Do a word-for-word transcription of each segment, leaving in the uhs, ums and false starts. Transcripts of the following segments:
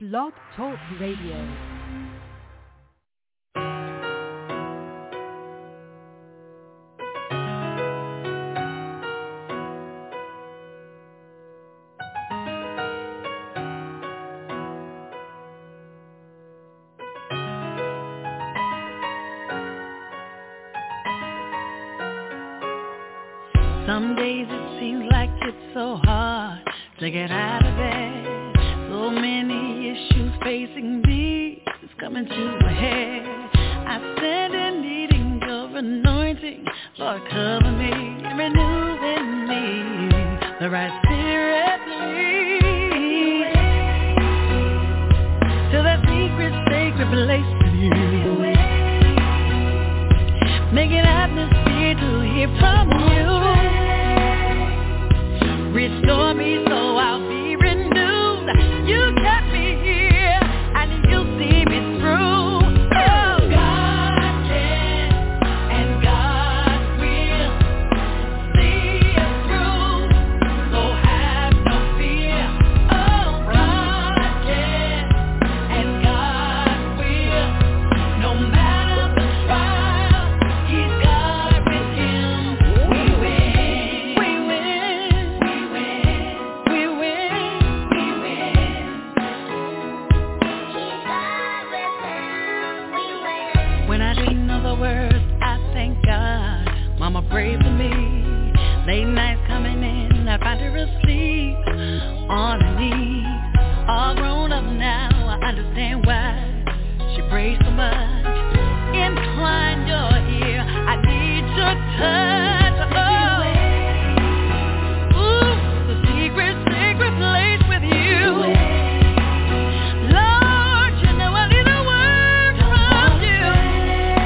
Blog Talk Radio. Some days it seems like it's so hard to get out of bed. So many issues facing me, it's coming to a head. I stand in needing your anointing. Lord, cover me and renew in me the right spirit lead to that secret, sacred place with you. Make an atmosphere to hear from you. Restore me so I'll be renewed. You kept me here and you'll see me through. Oh, God can and God will see us through. So have no fear. Oh, God can and God will. No matter the trial, He's God with Him. We win. We win. Words, I thank God. Mama prayed for me. Late nights coming in, I find her asleep on her knees. All grown up now, I understand why she prays so much. Incline your ear, I need your touch. Oh, ooh, the secret, secret place with you. Lord, you know I need a word from you.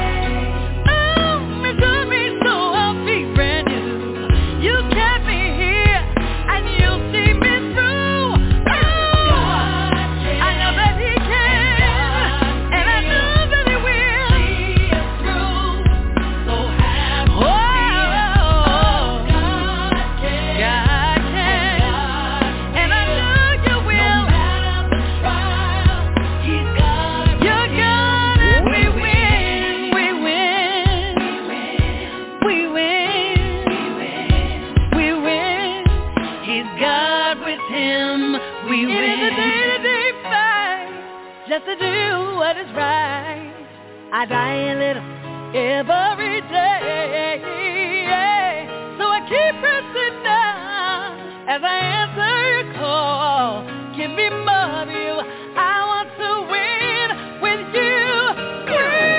Just to do what is right, I die a little every day. So I keep pressing down as I answer your call. Give me more of you. I want to win with you.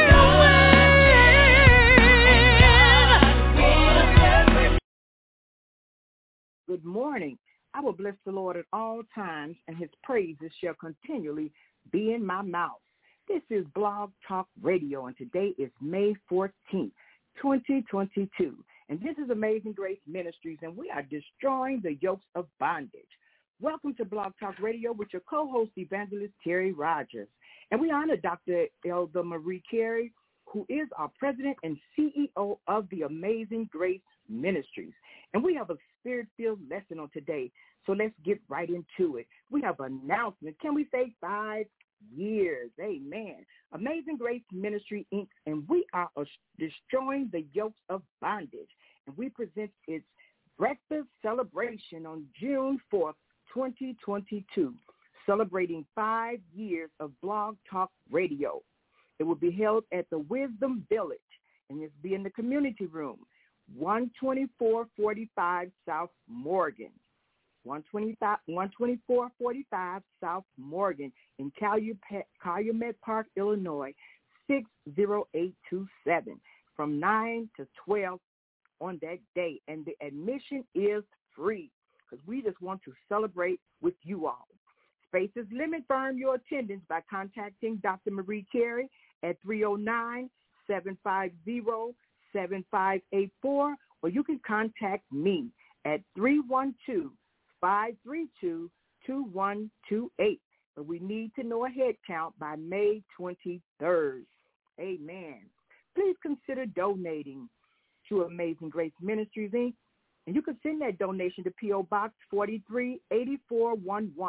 We win. Good morning. I will bless the Lord at all times, and His praises shall continually be in my mouth. This is Blog Talk Radio, and today is May fourteenth, twenty twenty-two. And this is Amazing Grace Ministries, and we are destroying the yokes of bondage. Welcome to Blog Talk Radio with your co-host, Evangelist Terry Rogers. And we honor Doctor Elder Marie Carey, who is our president and C E O of the Amazing Grace Ministries. And we have a spirit-filled lesson on today, so let's get right into it. We have an announcement. Can we say five years? Amen. Amazing Grace Ministry, Incorporated, and we are uh, destroying the yokes of bondage. And we present its breakfast celebration on June fourth, twenty twenty-two, celebrating five years of Blog Talk Radio. It will be held at the Wisdom Village, and it's be in the community room, one twenty-four forty-five South Morgan. one twenty-four forty-five South Morgan in Calumet, Calumet Park, Illinois, six zero eight two seven, from nine to twelve on that day. And the admission is free because we just want to celebrate with you all. Spaces limit. Firm your attendance by contacting Doctor Marie Carey at three oh nine, seven five zero, seven five eight four, or you can contact me at three one two, five three two, two one two eight. But we need to know a head count by May twenty-third. Amen. Please consider donating to Amazing Grace Ministries, Incorporated. And you can send that donation to P O. Box forty-three eighty-four eleven,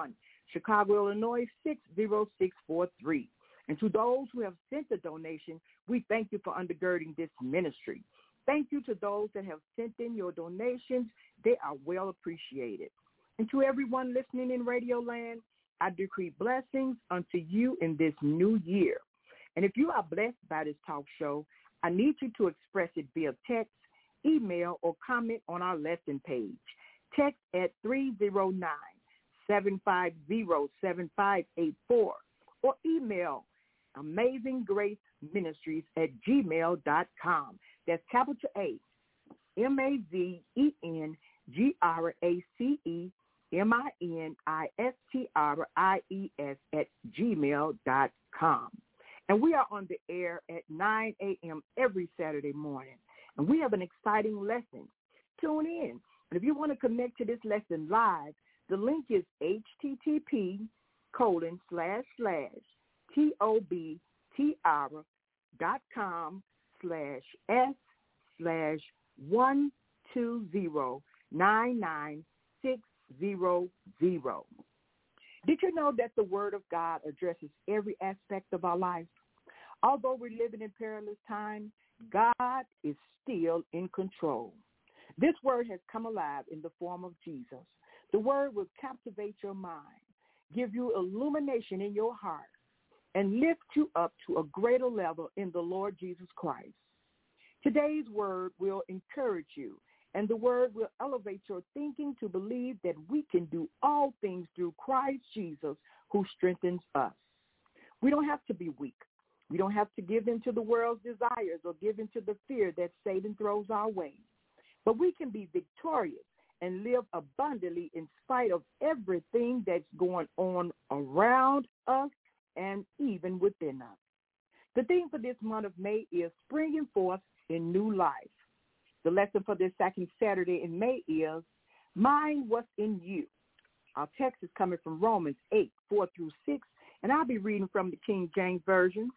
Chicago, Illinois, six zero six four three. And to those who have sent a donation, we thank you for undergirding this ministry. Thank you to those that have sent in your donations. They are well appreciated. And to everyone listening in Radio Land, I decree blessings unto you in this new year. And if you are blessed by this talk show, I need you to express it via text, email, or comment on our lesson page. Text at three zero nine, seven five zero, seven five eight four or email Amazing Grace Ministries at gmail dot com. That's capital A, M A Z E N G R A C E M I N I S T R I E S at gmail dot com. And we are on the air at nine a.m. every Saturday morning. And we have an exciting lesson. Tune in. And if you want to connect to this lesson live, the link is http colon slash slash tobtr dot com slash s slash one two zero nine nine six zero zero. Did you know that the Word of God addresses every aspect of our life? Although we're living in perilous times, God is still in control. This word has come alive in the form of Jesus. The word will captivate your mind, give you illumination in your heart, and lift you up to a greater level in the Lord Jesus Christ. Today's word will encourage you, and the word will elevate your thinking to believe that we can do all things through Christ Jesus who strengthens us. We don't have to be weak. We don't have to give in to the world's desires or give in to the fear that Satan throws our way. But we can be victorious and live abundantly in spite of everything that's going on around us and even within us. The theme for this month of May is springing forth in new life. The lesson for this second Saturday in May is mind what's in you. Our text is coming from Romans eight, four through six, and I'll be reading from the King James Version.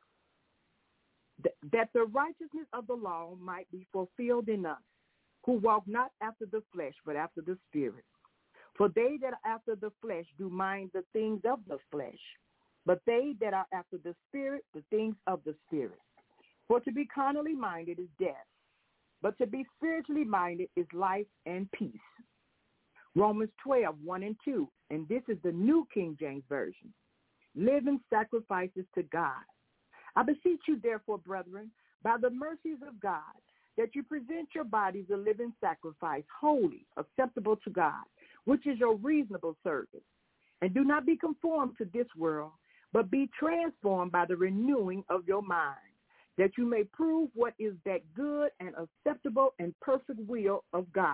That the righteousness of the law might be fulfilled in us, who walk not after the flesh, but after the Spirit. For they that are after the flesh do mind the things of the flesh, but they that are after the Spirit, the things of the Spirit. For to be carnally minded is death, but to be spiritually minded is life and peace. Romans twelve, one and two, and this is the New King James Version. Living sacrifices to God. I beseech you, therefore, brethren, by the mercies of God, that you present your bodies a living sacrifice, holy, acceptable to God, which is your reasonable service. And do not be conformed to this world, but be transformed by the renewing of your mind, that you may prove what is that good and acceptable and perfect will of God.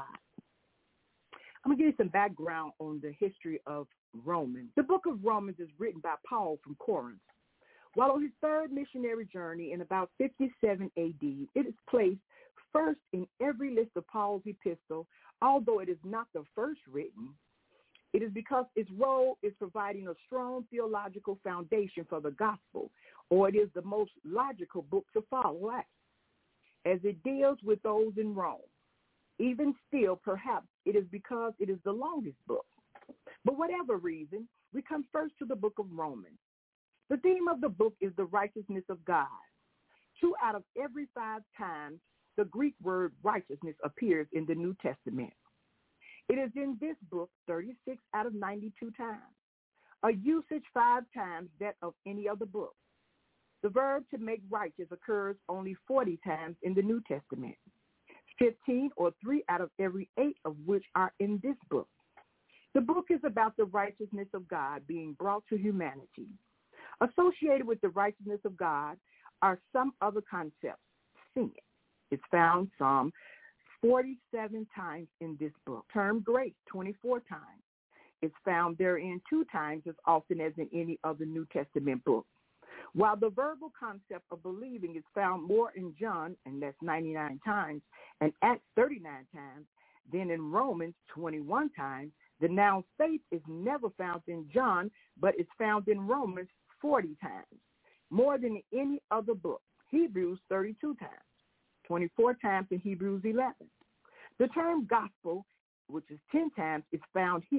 I'm going to give you some background on the history of Romans. The book of Romans is written by Paul from Corinth. While on his third missionary journey in about fifty-seven A D, it is placed first in every list of Paul's epistle, although it is not the first written. It is because its role is providing a strong theological foundation for the gospel, or it is the most logical book to follow as it deals with those in Rome. Even still, perhaps it is because it is the longest book. But whatever reason, we come first to the book of Romans. The theme of the book is the righteousness of God. Two out of every five times the Greek word righteousness appears in the New Testament. It is in this book thirty-six out of ninety-two times, a usage five times that of any other book. The verb to make righteous occurs only forty times in the New Testament, fifteen or three out of every eight of which are in this book. The book is about the righteousness of God being brought to humanity. Associated with the righteousness of God are some other concepts. Sin. It's found some forty-seven times in this book. Term grace, twenty-four times. It's found therein two times as often as in any other New Testament book. While the verbal concept of believing is found more in John, and that's ninety-nine times, and Acts thirty-nine times, than in Romans twenty-one times, the noun faith is never found in John, but it's found in Romans forty times, more than any other book. Hebrews thirty-two times, twenty-four times in Hebrews eleven. The term gospel, which is ten times, is found here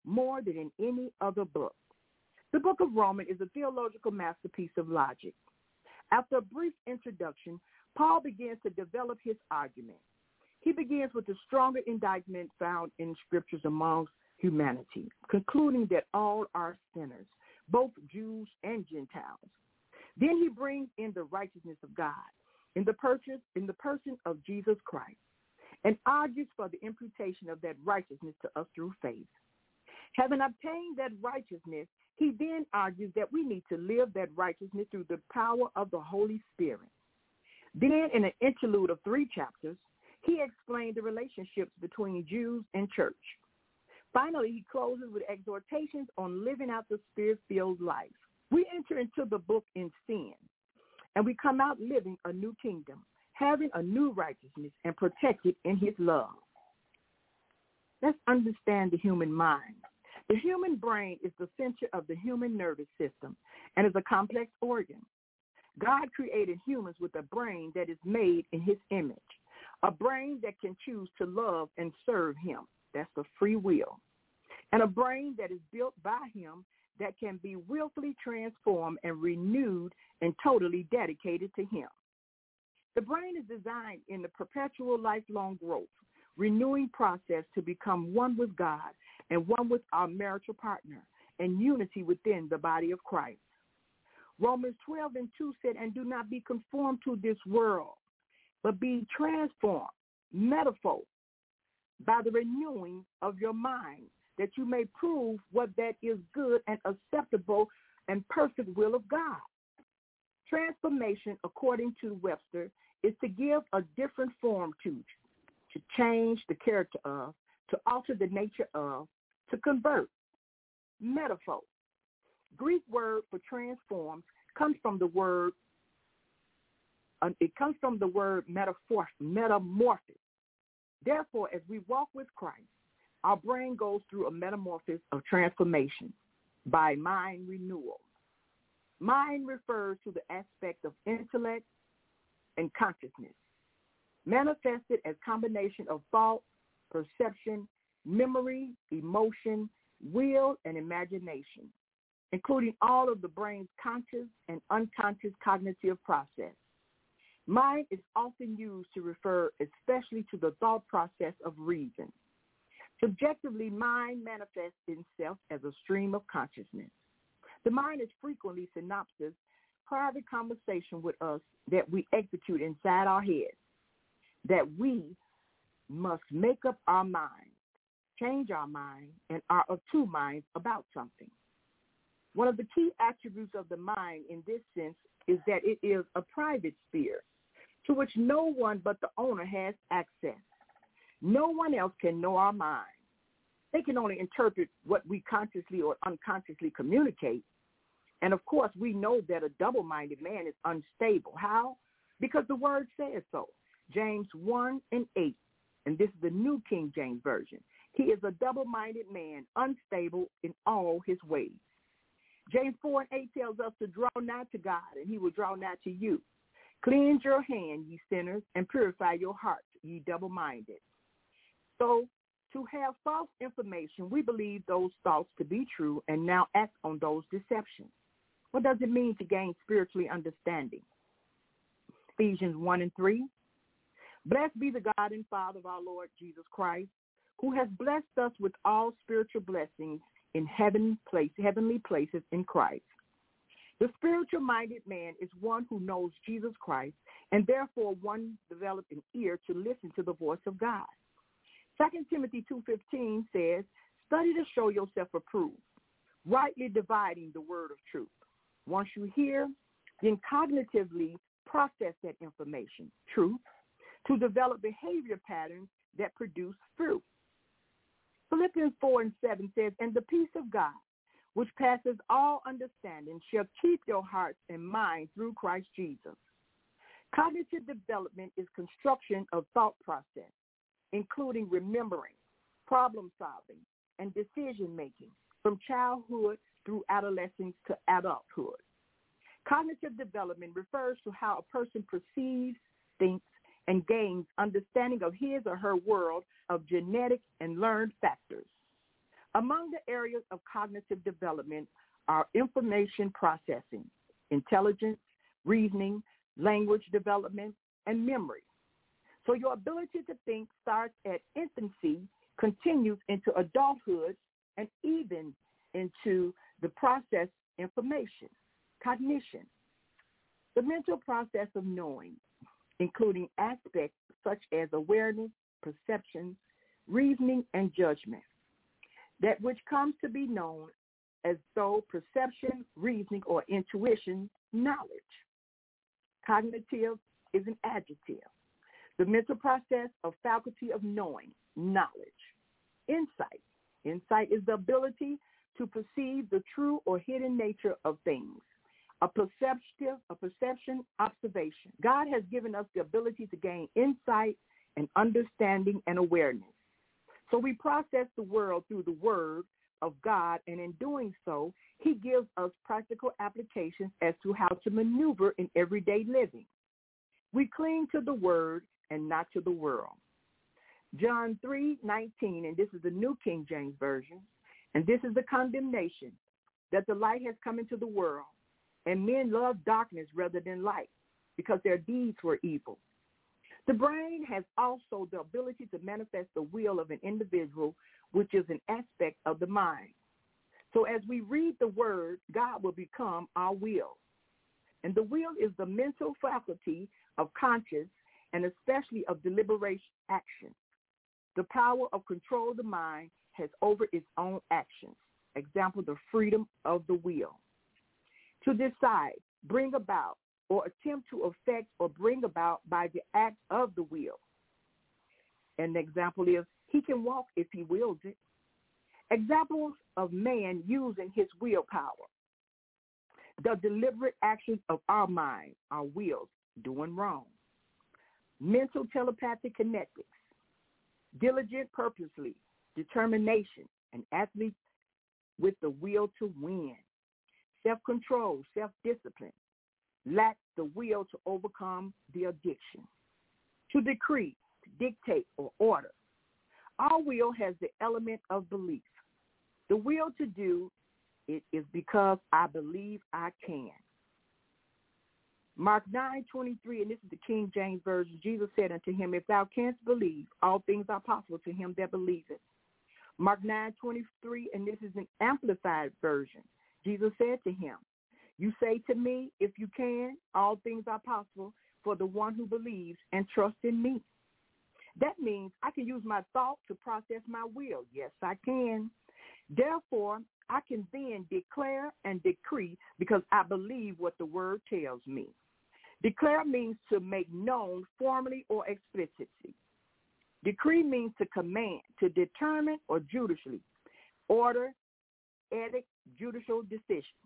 more than in any other book. The book of Romans is a theological masterpiece of logic. After a brief introduction, Paul begins to develop his argument. He begins with the stronger indictment found in scriptures amongst humanity, concluding that all are sinners, both Jews and Gentiles. Then he brings in the righteousness of God in the, purchase, in the person of Jesus Christ and argues for the imputation of that righteousness to us through faith. Having obtained that righteousness, he then argues that we need to live that righteousness through the power of the Holy Spirit. Then, in an interlude of three chapters, he explained the relationships between Jews and church. Finally, he closes with exhortations on living out the Spirit-filled life. We enter into the book in sin, and we come out living a new kingdom, having a new righteousness and protected in his love. Let's understand the human mind. The human brain is the center of the human nervous system and is a complex organ. God created humans with a brain that is made in his image, a brain that can choose to love and serve him. That's the free will. And a brain that is built by him that can be willfully transformed and renewed and totally dedicated to him. The brain is designed in the perpetual lifelong growth, renewing process to become one with God and one with our marital partner and unity within the body of Christ. Romans twelve and two said, and do not be conformed to this world, but be transformed, metaphor, by the renewing of your mind, that you may prove what that is good and acceptable and perfect will of God. Transformation, according to Webster, is to give a different form to, to change the character of, to alter the nature of, to convert. Metaphor. Greek word for transform comes from the word, uh, it comes from the word metaphor, metamorphosis. Therefore, as we walk with Christ, our brain goes through a metamorphosis of transformation by mind renewal. Mind refers to the aspect of intellect and consciousness, manifested as combination of thought, perception, memory, emotion, will, and imagination, including all of the brain's conscious and unconscious cognitive process. Mind is often used to refer especially to the thought process of reason. Subjectively, mind manifests itself as a stream of consciousness. The mind is frequently synopsis, private conversation with us that we execute inside our heads, that we must make up our mind, change our mind, and are of two minds about something. One of the key attributes of the mind in this sense is that it is a private sphere to which no one but the owner has access. No one else can know our mind. They can only interpret what we consciously or unconsciously communicate. And of course, we know that a double-minded man is unstable. How? Because the word says so. James one and eight, and this is the New King James Version. He is a double-minded man, unstable in all his ways. James four and eight tells us to draw nigh to God, and he will draw nigh to you. Cleanse your hand, ye sinners, and purify your hearts, ye double-minded. So, to have false information, we believe those thoughts to be true and now act on those deceptions. What does it mean to gain spiritually understanding? Ephesians one and three. Blessed be the God and Father of our Lord Jesus Christ, who has blessed us with all spiritual blessings in heaven place, heavenly places in Christ. The spiritual-minded man is one who knows Jesus Christ, and therefore one developed an ear to listen to the voice of God. Second Timothy two fifteen says, study to show yourself approved, rightly dividing the word of truth. Once you hear, then cognitively process that information, truth, to develop behavior patterns that produce fruit. Philippians four and seven says, and the peace of God, which passes all understanding, shall keep your hearts and minds through Christ Jesus. Cognitive development is construction of thought process, including remembering, problem solving, and decision making from childhood through adolescence to adulthood. Cognitive development refers to how a person perceives, thinks, and gains understanding of his or her world of genetic and learned factors. Among the areas of cognitive development are information processing, intelligence, reasoning, language development, and memory. So your ability to think starts at infancy, continues into adulthood, and even into the process information, cognition. The mental process of knowing, including aspects such as awareness, perception, reasoning, and judgment, that which comes to be known as though perception, reasoning, or intuition, knowledge. Cognitive is an adjective. The mental process of faculty of knowing, knowledge. Insight. Insight is the ability to perceive the true or hidden nature of things. A perceptive, a perception, observation. God has given us the ability to gain insight and understanding and awareness. So we process the world through the word of God, and in doing so, he gives us practical applications as to how to maneuver in everyday living. We cling to the word and not to the world. John three nineteen, and this is the New King James Version, and this is the condemnation, that the light has come into the world, and men love darkness rather than light, because their deeds were evil. The brain has also the ability to manifest the will of an individual, which is an aspect of the mind. So as we read the word, God will become our will. And the will is the mental faculty of conscious and especially of deliberate action. The power of control of the mind has over its own actions. Example, the freedom of the will. To decide, bring about, or attempt to affect or bring about by the act of the will. An example is, he can walk if he wills it. Examples of man using his willpower. The deliberate actions of our mind, our wills, doing wrong. Mental telepathic kinetics. Diligent purposely, determination, an athlete with the will to win. Self-control, self-discipline. Lack the will to overcome the addiction. To decree, to dictate, or order. Our will has the element of belief. The will to do it is because I believe I can. Mark nine twenty-three, and this is the King James Version. Jesus said unto him, if thou canst believe, all things are possible to him that believeth. Mark nine twenty-three, and this is an amplified version. Jesus said to him, you say to me, if you can, all things are possible for the one who believes and trusts in me. That means I can use my thought to process my will. Yes, I can. Therefore, I can then declare and decree because I believe what the word tells me. Declare means to make known formally or explicitly. Decree means to command, to determine or judicially, order, edict, judicial decision.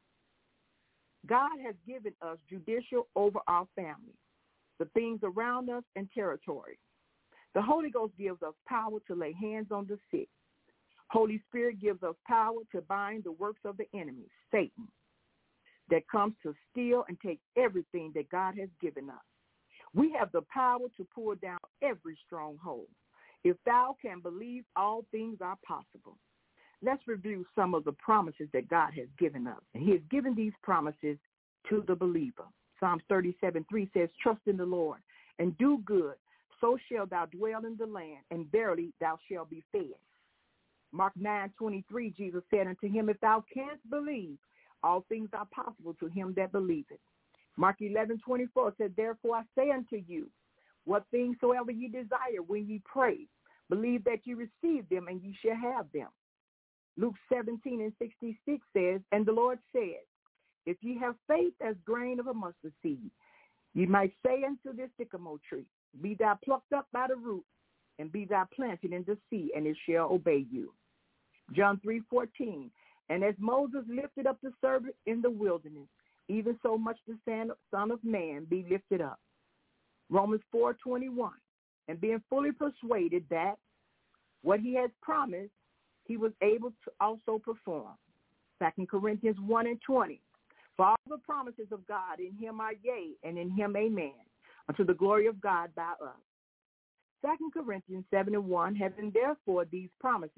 God has given us judicial over our family, the things around us, and territory. The Holy Ghost gives us power to lay hands on the sick. Holy Spirit gives us power to bind the works of the enemy, Satan, that comes to steal and take everything that God has given us. We have the power to pull down every stronghold. If thou can believe, all things are possible. Let's review some of the promises that God has given us. And he has given these promises to the believer. Psalms thirty-seven three says, trust in the Lord and do good, so shalt thou dwell in the land, and verily thou shalt be fed. Mark nine twenty-three, Jesus said unto him, if thou canst believe, all things are possible to him that believeth. Mark eleven twenty-four said, therefore I say unto you, what things soever ye desire when ye pray, believe that ye receive them, and ye shall have them. Luke seventeen and sixty-six says, and the Lord said, if ye have faith as grain of a mustard seed, ye might say unto this sycamore tree, be thou plucked up by the root, and be thou planted in the sea, and it shall obey you. John three fourteen, and as Moses lifted up the serpent in the wilderness, even so much the Son of Man be lifted up. Romans four twenty-one, and being fully persuaded that what he has promised, he was able to also perform. Second Corinthians one and twenty, for all the promises of God in him are yea, and in him amen, unto the glory of God by us. Second Corinthians seven and one, having therefore these promises,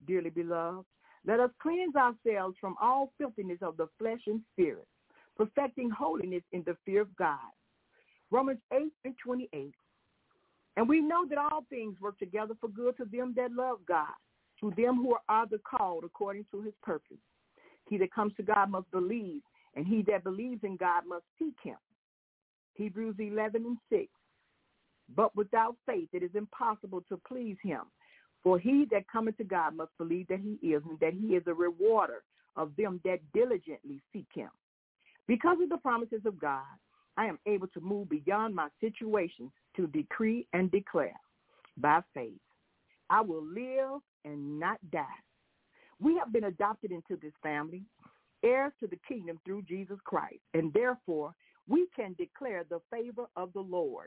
dearly beloved, let us cleanse ourselves from all filthiness of the flesh and spirit, perfecting holiness in the fear of God. Romans eight and twenty-eight. And we know that all things work together for good to them that love God, to them who are the called according to his purpose. He that comes to God must believe, and he that believes in God must seek him. Hebrews eleven and six. But without faith it is impossible to please him. For he that cometh to God must believe that he is, and that he is a rewarder of them that diligently seek him. Because of the promises of God, I am able to move beyond my situations to decree and declare by faith. I will live and not die. We have been adopted into this family, heirs to the kingdom through Jesus Christ, and therefore we can declare the favor of the Lord.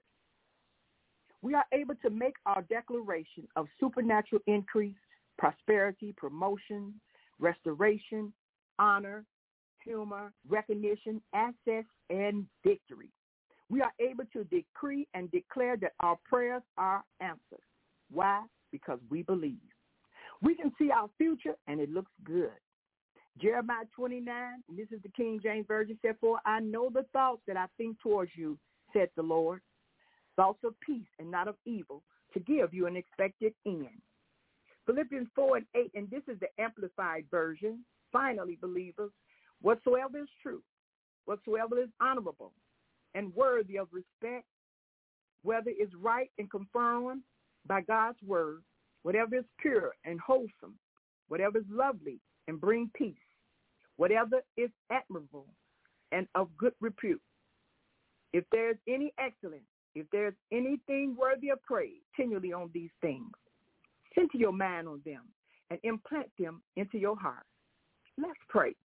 We are able to make our declaration of supernatural increase, prosperity, promotion, restoration, honor, humor, recognition, access, and victory. We are able to decree and declare that our prayers are answered. Why? Because we believe. We can see our future, and it looks good. Jeremiah twenty-nine, and this is the King James Version, said, For I know the thoughts that I think towards you, said the Lord, thoughts of peace and not of evil, to give you an expected end. Philippians four and eight, and this is the Amplified Version. Finally, believers, whatsoever is true, whatsoever is honorable and worthy of respect, whether is right and confirmed by God's word, whatever is pure and wholesome, whatever is lovely and bring peace, whatever is admirable and of good repute. If there is any excellence, if there is anything worthy of praise, continually on these things, center your mind on them and implant them into your heart. Let's pray.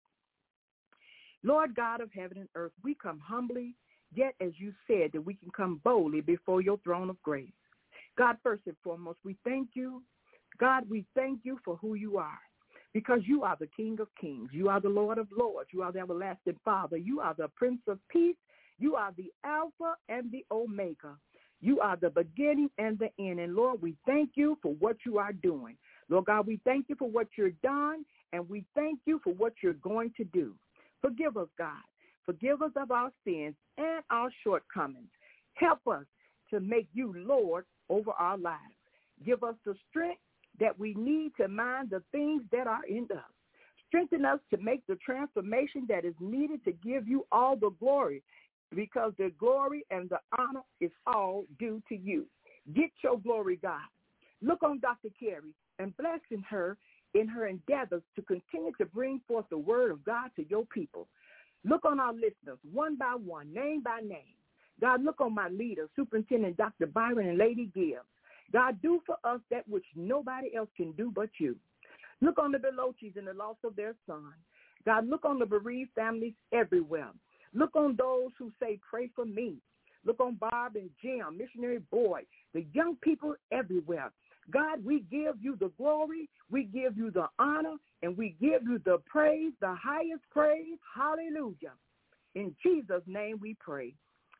Lord God of heaven and earth, we come humbly, yet as you said that we can come boldly before your throne of grace. God, first and foremost, we thank you. God, we thank you for who you are, because you are the King of kings. You are the Lord of lords. You are the everlasting Father. You are the Prince of peace. You are the Alpha and the Omega. You are the beginning and the end. And Lord, we thank you for what you are doing. Lord God, we thank you for what you're done, and we thank you for what you're going to do. Forgive us, God. Forgive us of our sins and our shortcomings. Help us to make you Lord over our lives. Give us the strength that we need to mind the things that are in us. Strengthen us to make the transformation that is needed to give you all the glory, because the glory and the honor is all due to you. Get your glory, God. Look on Doctor Carey and blessing her in her endeavors to continue to bring forth the word of God to your people. Look on our listeners one by one, name by name. God, look on my leader, Superintendent Doctor Byron and Lady Gibbs. God, do for us that which nobody else can do but you. Look on the Belochis and the loss of their son. God, look on the bereaved families everywhere. Look on those who say, pray for me. Look on Bob and Jim, Missionary Boy, the young people everywhere. God, we give you the glory, we give you the honor, and we give you the praise, the highest praise. Hallelujah. In Jesus' name we pray.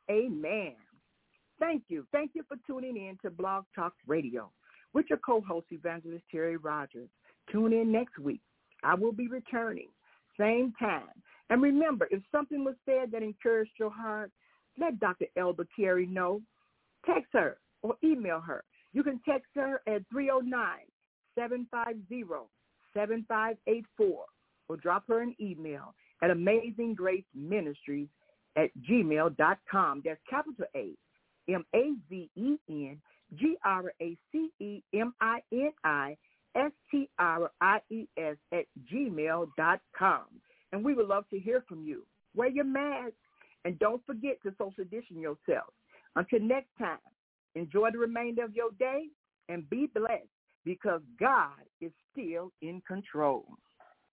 Amen. Thank you. Thank you for tuning in to Blog Talk Radio with your co-host, Evangelist Terry Rogers. Tune in next week. I will be returning, same time. And remember, if something was said that encouraged your heart, let Doctor Elba Carey know. Text her or email her. You can text her at three oh nine, seven five zero, seven five eight four or drop her an email at Amazing Grace Ministries at gmail dot com. That's capital A, M A Z E N, G R A C E M I N I, S T R I E S at gmail dot com. And we would love to hear from you. Wear your mask and don't forget to social distance yourself. Until next time, enjoy the remainder of your day and be blessed, because God is still in control.